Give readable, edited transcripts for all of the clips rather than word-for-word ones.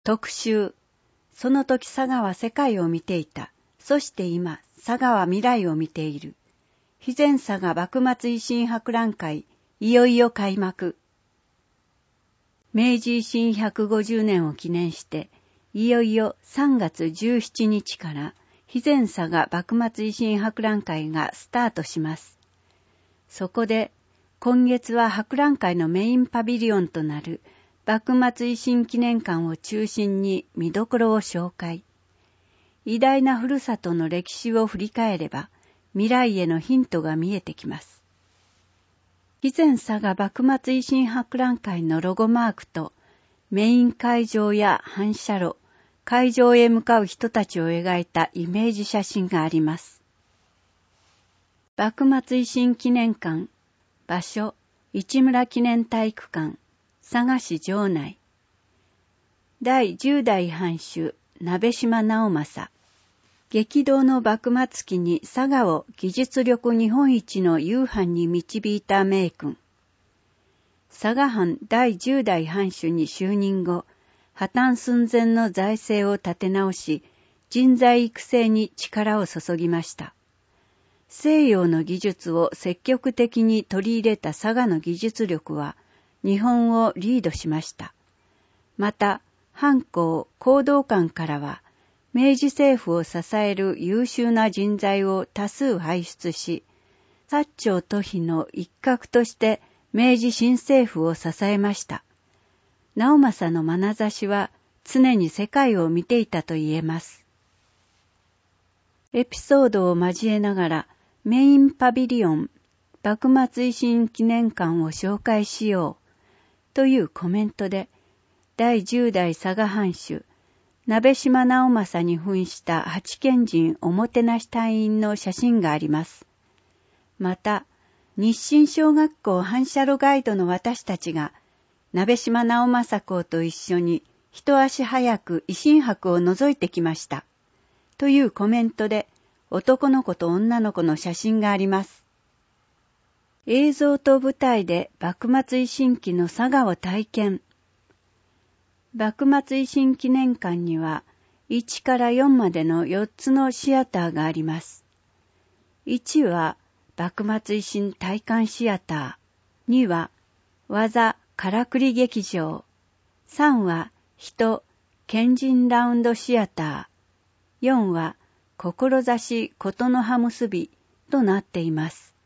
特集。その時佐賀は世界を見ていた。そして今、佐賀は未来を見ている。肥前佐賀幕末維新博覧会、いよいよ開幕。明治維新150年を記念して、いよいよ3月17日から肥前佐賀幕末維新博覧会がスタートします。そこで、今月は博覧会のメインパビリオンとなる幕末維新記念館を中心に見どころを紹介。偉大なふるさとの歴史を振り返れば、未来へのヒントが見えてきます。肥前佐賀幕末維新博覧会のロゴマークと、メイン会場や反射炉、会場へ向かう人たちを描いたイメージ写真があります。幕末維新記念館、場所、市村記念体育館、佐賀市城内。第10代藩主、鍋島直政。激動の幕末期に佐賀を技術力日本一の雄藩に導いた名君。佐賀藩第10代藩主に就任後、破綻寸前の財政を立て直し、人材育成に力を注ぎました。西洋の技術を積極的に取り入れた佐賀の技術力は、日本をリードしました。また、藩校弘道館からは、明治政府を支える優秀な人材を多数輩出し、薩長都比の一角として明治新政府を支えました。直政の眼差しは常に世界を見ていたと言えます。エピソードを交えながらメインパビリオン、幕末維新記念館を紹介しようというコメントで、第10代佐賀藩主、鍋島直政に扮した八賢人おもてなし隊員の写真があります。また、日清小学校反射炉ガイドの私たちが、鍋島直政公と一緒に一足早く維新博を覗いてきました。というコメントで、男の子と女の子の写真があります。映像と舞台で幕末維新期の佐賀を体験。幕末維新記念館には1から4までの4つのシアターがあります。1は幕末維新体感シアター、2は技からくり劇場、3は人賢人ラウンドシアター、4は志ことの葉結びとなっています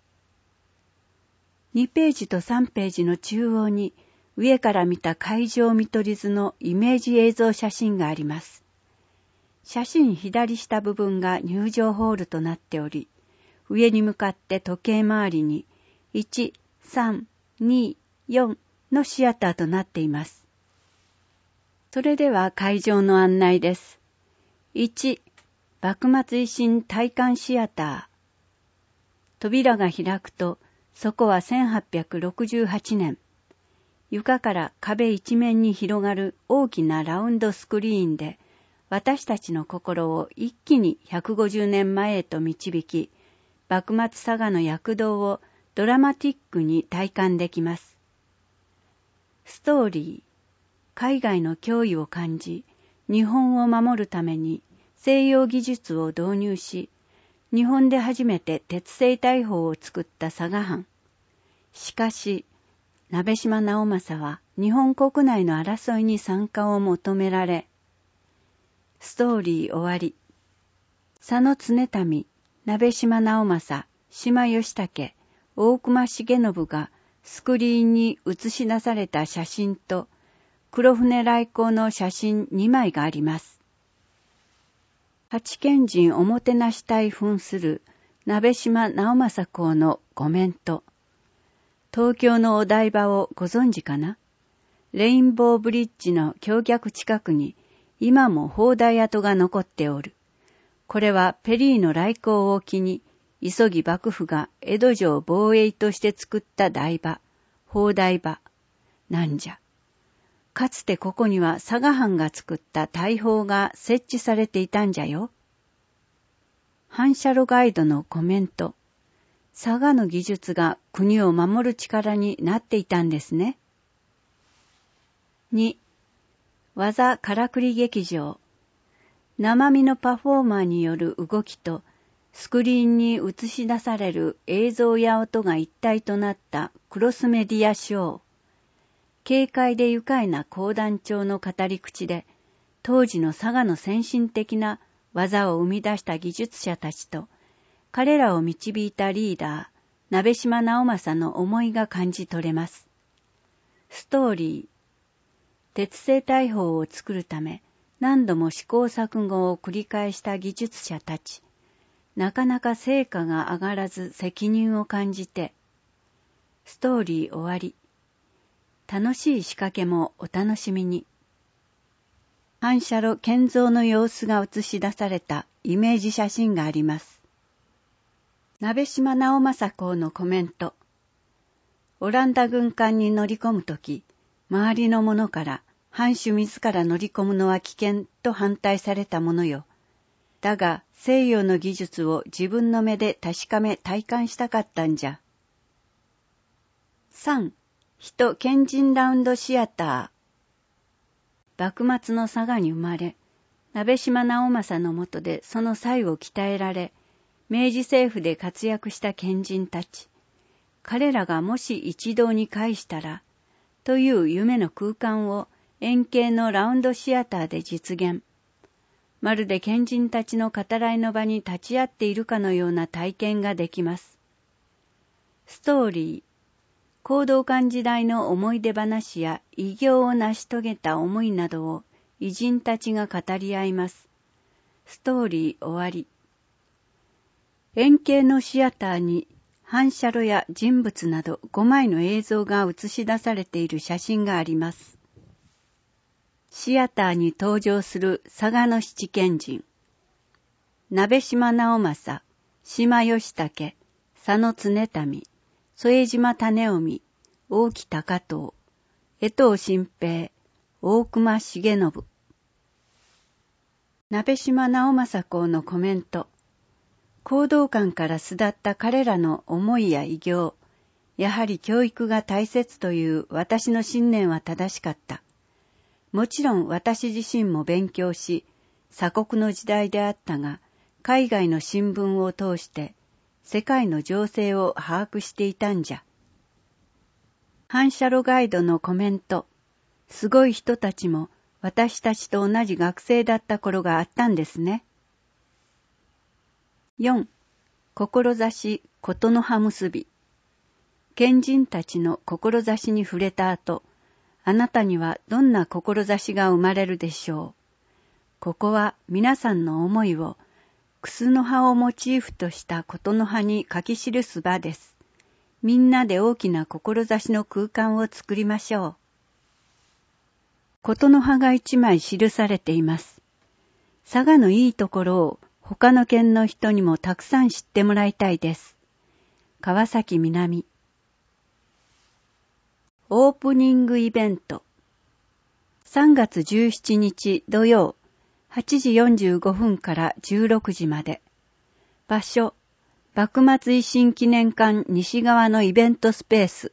。2ページと3ページの中央に上から見た会場見取り図のイメージ映像写真があります。写真左下部分が入場ホールとなっており、上に向かって時計回りに1、3、2、4のシアターとなっています。それでは会場の案内です。1、幕末維新体感シアター。扉が開くと、そこは1868年。床から壁一面に広がる大きなラウンドスクリーンで、私たちの心を一気に150年前へと導き、幕末佐賀の躍動をドラマティックに体感できます。ストーリー、海外の脅威を感じ、日本を守るために西洋技術を導入し、日本で初めて鉄製大砲を作った佐賀藩。しかし、鍋島直政は日本国内の争いに参加を求められ、ストーリー終わり。佐野常民、鍋島直政、島義武、大隈重信がスクリーンに映し出された写真と黒船来航の写真2枚があります。八賢人おもてなし隊扮する鍋島直政公のコメント。東京のお台場をご存知かな？レインボーブリッジの橋脚近くに今も砲台跡が残っておる。これはペリーの来航を機に、急ぎ幕府が江戸城防衛として作った台場、砲台場、なんじゃ。かつてここには佐賀藩が作った大砲が設置されていたんじゃよ。反射炉ガイドのコメント。佐賀の技術が国を守る力になっていたんですね。2. 技からくり劇場。生身のパフォーマーによる動きとスクリーンに映し出される映像や音が一体となったクロスメディアショー。軽快で愉快な講談調の語り口で、当時の佐賀の先進的な技を生み出した技術者たちと、彼らを導いたリーダー、鍋島直正の思いが感じ取れます。ストーリー。鉄製大砲を作るため、何度も試行錯誤を繰り返した技術者たち。なかなか成果が上がらず責任を感じて。ストーリー終わり。楽しい仕掛けもお楽しみに。反射炉建造の様子が映し出されたイメージ写真があります。鍋島直正公のコメント。オランダ軍艦に乗り込むとき、周りの者から藩主自ら乗り込むのは危険と反対されたものよ。だが西洋の技術を自分の目で確かめ体感したかったんじゃ。3. 人賢人ラウンドシアター。幕末の佐賀に生まれ、鍋島直正の下でその才を鍛えられ、明治政府で活躍した賢人たち。彼らがもし一堂に会したら、という夢の空間を円形のラウンドシアターで実現。まるで賢人たちの語らいの場に立ち会っているかのような体験ができます。ストーリー。講道館時代の思い出話や偉業を成し遂げた思いなどを偉人たちが語り合います。ストーリー終わり。円形のシアターに反射炉や人物など5枚の映像が映し出されている写真があります。シアターに登場する佐賀の七賢人。鍋島直正、島義武、佐野常民、副島種臣、大木高遠、江藤新平、大隈重信。鍋島直正公のコメント。講道館から巣立った彼らの思いや偉業、やはり教育が大切という私の信念は正しかった。もちろん私自身も勉強し、鎖国の時代であったが、海外の新聞を通して世界の情勢を把握していたんじゃ。反射炉ガイドのコメント。すごい人たちも私たちと同じ学生だった頃があったんですね。4. 志ことの葉結び。賢人たちの志に触れた後、あなたにはどんな志が生まれるでしょう。ここは皆さんの思いを、クスの葉をモチーフとしたことの葉に書き記す場です。みんなで大きな志の空間を作りましょう。ことの葉が一枚記されています。佐賀のいいところを他の県の人にもたくさん知ってもらいたいです。川崎南。オープニングイベント。3月17日土曜、8時45分から16時まで。場所、幕末維新記念館西側のイベントスペース。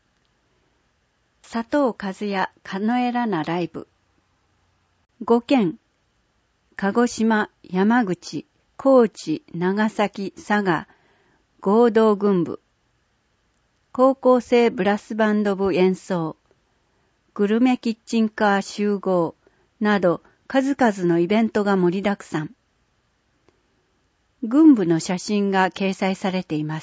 佐藤和也カノエラナライブ。5県、鹿児島、山口、高知、長崎、佐賀、合同軍部。高校生ブラスバンド部演奏。グルメキッチンカー集合など数々のイベントが盛りだくさん。軍部の写真が掲載されています。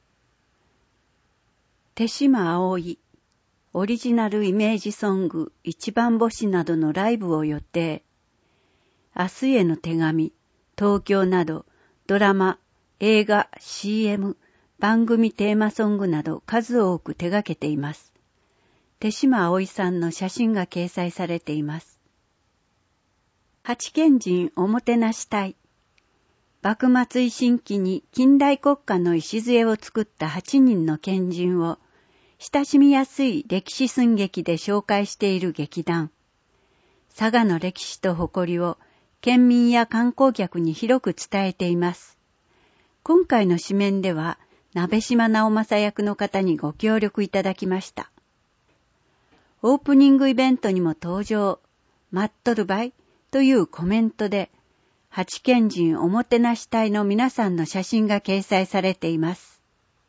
手島葵、オリジナルイメージソング一番星などのライブを予定。明日への手紙、東京などドラマ、映画、CM、番組テーマソングなど数多く手掛けています。手島葵さんの写真が掲載されています。八賢人おもてなし隊。幕末維新期に近代国家の礎を作った8人の賢人を親しみやすい歴史寸劇で紹介している劇団。佐賀の歴史と誇りを県民や観光客に広く伝えています。今回の紙面では鍋島直正役の方にご協力いただきました。オープニングイベントにも登場。 待っとるばいというコメントで、八賢人おもてなし隊の皆さんの写真が掲載されています。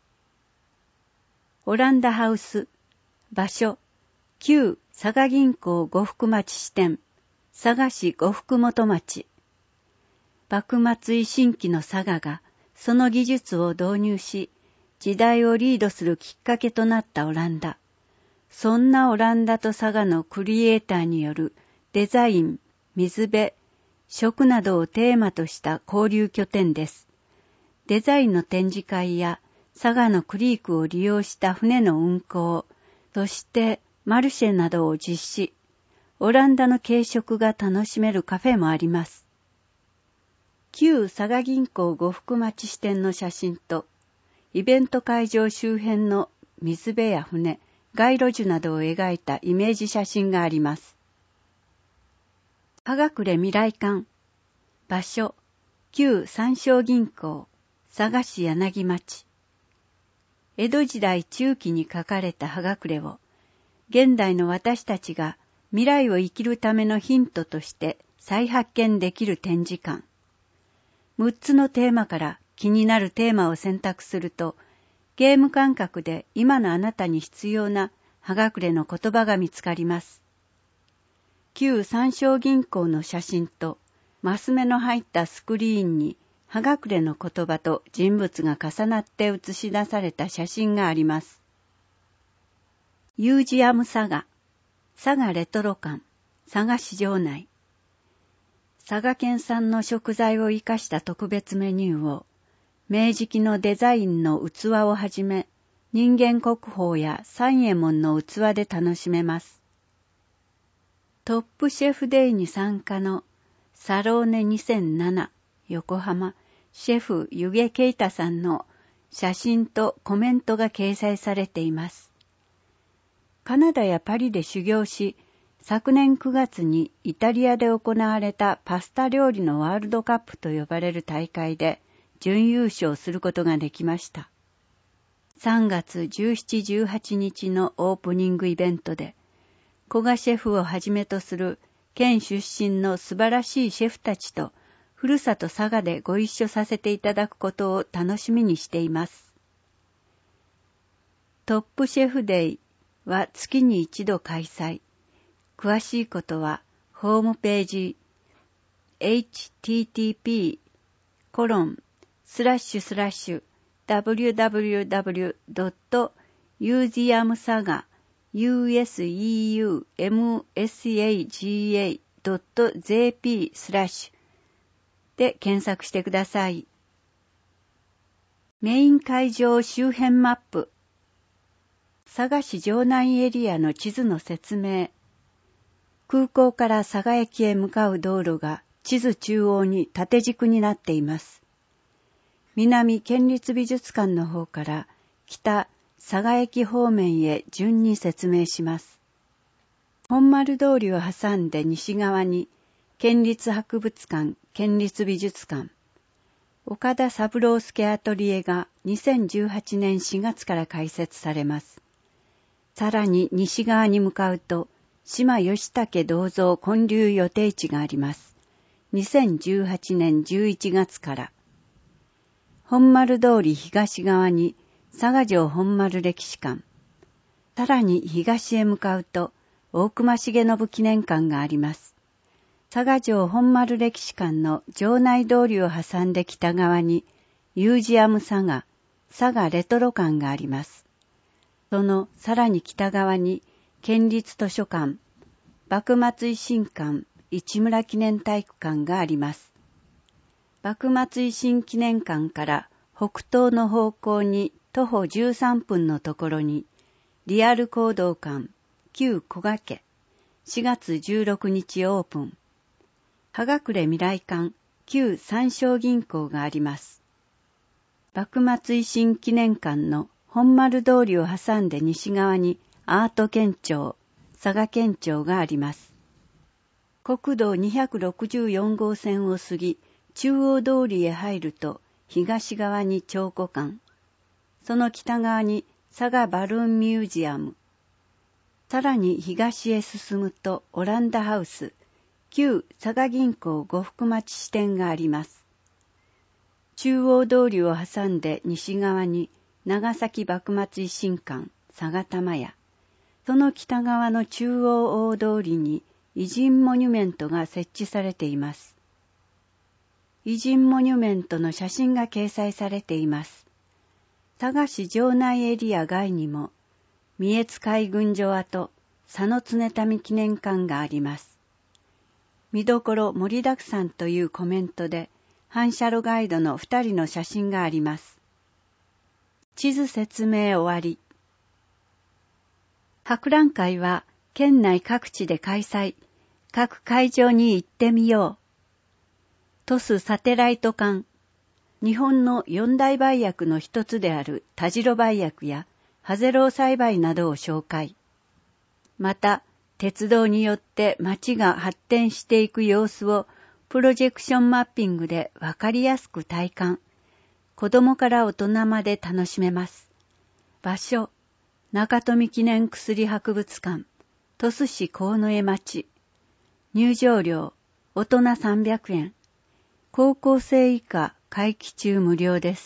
オランダハウス、場所、旧佐賀銀行呉服町支店、佐賀市呉服元町。幕末維新期の佐賀がその技術を導入し、時代をリードするきっかけとなったオランダ。そんなオランダと佐賀のクリエイターによるデザイン、水辺、食などをテーマとした交流拠点です。デザインの展示会や佐賀のクリークを利用した船の運航、そしてマルシェなどを実施。オランダの軽食が楽しめるカフェもあります。旧佐賀銀行呉服町支店の写真と、イベント会場周辺の水辺や船、街路樹などを描いたイメージ写真があります。葉隠未来館。場所、旧三商銀行、佐賀市柳町。江戸時代中期に書かれた葉隠を、現代の私たちが未来を生きるためのヒントとして再発見できる展示館。6つのテーマから気になるテーマを選択すると、ゲーム感覚で今のあなたに必要な葉隠の言葉が見つかります。旧三商銀行の写真とマス目の入ったスクリーンに葉隠の言葉と人物が重なって映し出された写真があります。ミュージアム佐賀、佐賀レトロ館、佐賀市場内。佐賀県産の食材を生かした特別メニューを、明治期のデザインの器をはじめ、人間国宝や三右衛門の器で楽しめます。トップシェフデイに参加のサローネ2007横浜シェフ湯気啓太さんの写真とコメントが掲載されています。カナダやパリで修行し、昨年9月にイタリアで行われたパスタ料理のワールドカップと呼ばれる大会で準優勝することができました。3月17、18日のオープニングイベントで、古賀シェフをはじめとする県出身の素晴らしいシェフたちとふるさと佐賀でご一緒させていただくことを楽しみにしています。トップシェフデイは月に一度開催。詳しいことはホームページ http://www.useumsaga.jp/ で検索してください。メイン会場周辺マップ。佐賀市城南エリアの地図の説明。空港から佐賀駅へ向かう道路が地図中央に縦軸になっています。南県立美術館の方から北佐賀駅方面へ順に説明します。本丸通りを挟んで西側に県立博物館、県立美術館、岡田三郎助アトリエが2018年4月から開設されます。さらに西側に向かうと島義武銅像建立予定地があります。2018年11月から。本丸通り東側に佐賀城本丸歴史館。さらに東へ向かうと大隈重信記念館があります。佐賀城本丸歴史館の城内通りを挟んで北側にミュージアム佐賀、佐賀レトロ館があります。そのさらに北側に県立図書館、幕末維新館、市村記念体育館があります。幕末維新記念館から北東の方向に徒歩13分のところに、リアル講道館、旧古賀家、4月16日オープン。葉隠未来館、旧三商銀行があります。幕末維新記念館の本丸通りを挟んで西側にアート県庁、佐賀県庁があります。国道264号線を過ぎ、中央通りへ入ると東側に彫刻館、その北側に佐賀バルーンミュージアム、さらに東へ進むとオランダハウス、 旧佐賀銀行呉服町支店があります。中央通りを挟んで西側に長崎幕末維新館佐賀玉屋、その北側の中央大通りに偉人モニュメントが設置されています。偉人モニュメントの写真が掲載されています。佐賀市城内エリア外にも三重津海軍所跡佐野常民記念館があります。見どころ盛りだくさんというコメントで反射炉ガイドの2人の写真があります。地図説明終わり。博覧会は県内各地で開催。各会場に行ってみよう。鳥栖サテライト館。日本の四大梅薬の一つである田代梅薬やハゼロウ栽培などを紹介。また、鉄道によって街が発展していく様子をプロジェクションマッピングでわかりやすく体感。子供から大人まで楽しめます。場所、中富記念薬博物館、鳥栖市鴻江町。入場料、大人300円。高校生以下、会期中無料です。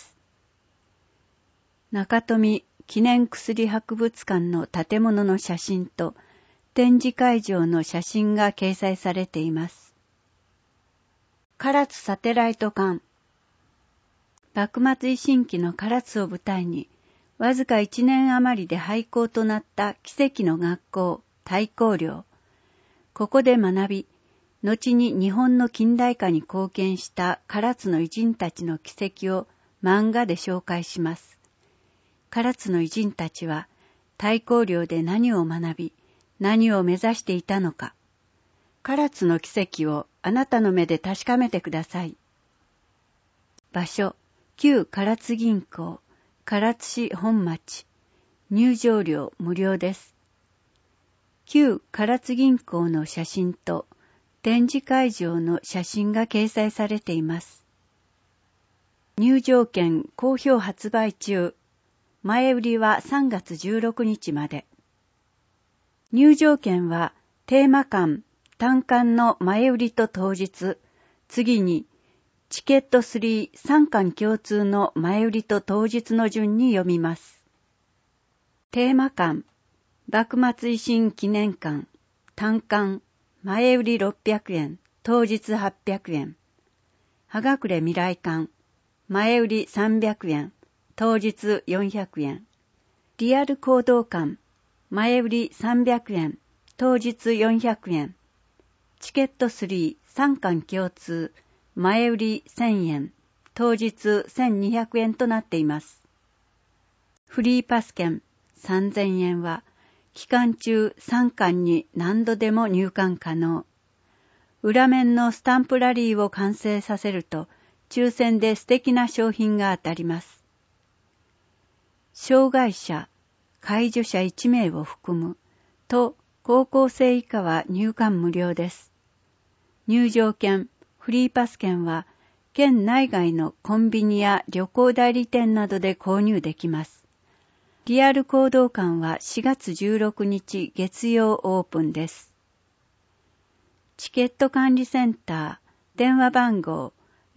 中富記念薬博物館の建物の写真と展示会場の写真が掲載されています。唐津サテライト館。幕末維新期の唐津を舞台に、わずか1年余りで廃校となった奇跡の学校、太閤寮。ここで学び、後に日本の近代化に貢献した唐津の偉人たちの軌跡を漫画で紹介します。唐津の偉人たちは太閤寮で何を学び、何を目指していたのか。唐津の軌跡をあなたの目で確かめてください。場所、旧唐津銀行、唐津市本町。入場料無料です。旧唐津銀行の写真と展示会場の写真が掲載されています。入場券好評発売中。前売りは3月16日まで。入場券はテーマ館、単館の前売りと当日、次にチケット3、3館共通の前売りと当日の順に読みます。テーマ館、幕末維新記念館、単館、前売り600円、当日800円。はがくれ未来館、前売り300円、当日400円。リアル行動館、前売り300円、当日400円。チケット3、3館共通、前売り1000円、当日1200円となっています。フリーパス券3000円は、期間中3館に何度でも入館可能。裏面のスタンプラリーを完成させると、抽選で素敵な商品が当たります。障害者、介助者1名を含む、と高校生以下は入館無料です。入場券、フリーパス券は、県内外のコンビニや旅行代理店などで購入できます。リアル行動館は4月16日月曜オープンです。チケット管理センター、電話番号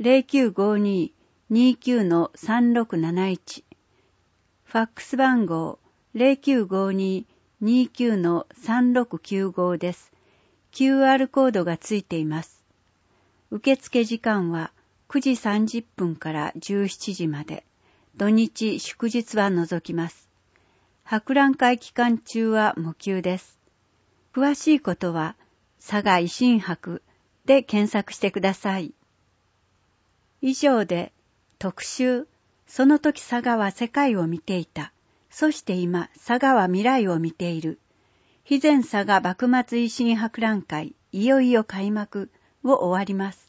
0952-29-3671、ファックス番号 0952-29-3695 です。QR コードがついています。受付時間は9時30分から17時まで、土日祝日は除きます。博覧会期間中は無給です。詳しいことは佐賀維新博で検索してください。以上で特集、その時佐賀は世界を見ていた。そして今佐賀は未来を見ている。肥前佐賀幕末維新博覧会いよいよ開幕を終わります。